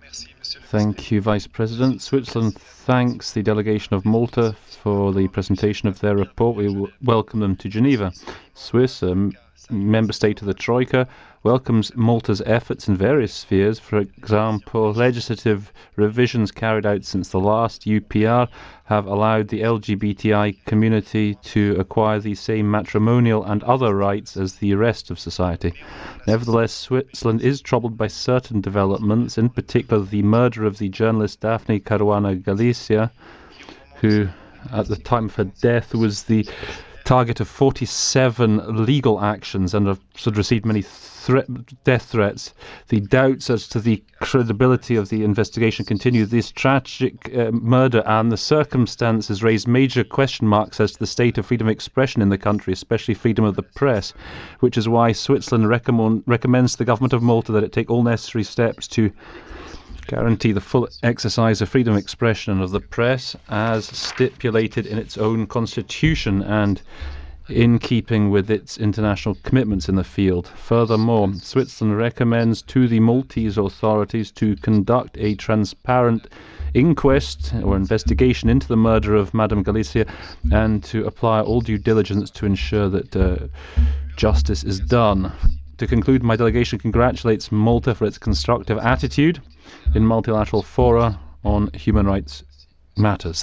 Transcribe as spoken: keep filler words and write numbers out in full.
Thank you, Vice President. Switzerland thanks the delegation of Malta for the presentation of their report. We w- welcome them to Geneva. Swiss, a m- member state of the Troika, welcomes Malta's efforts in various spheres. For example, legislative revisions carried out since the last U P R have allowed the L G B T I community to acquire the same matrimonial and other rights as the rest of society. Nevertheless, Switzerland is troubled by certain developments, in particular the murder of the journalist Daphne Caruana Galizia, who at the time of her death was the target of forty-seven legal actions and have sort of received many threat, death threats. The doubts as to the credibility of the investigation continue. This tragic uh, murder and the circumstances raise major question marks as to the state of freedom of expression in the country, especially freedom of the press, which is why Switzerland recommend, recommends to the government of Malta that it take all necessary steps to guarantee the full exercise of freedom of expression and of the press as stipulated in its own constitution and in keeping with its international commitments in the field. Furthermore, Switzerland recommends to the Maltese authorities to conduct a transparent inquest or investigation into the murder of Madame Galicia and to apply all due diligence to ensure that uh, justice is done. To conclude, my delegation congratulates Malta for its constructive attitude in multilateral fora on human rights matters.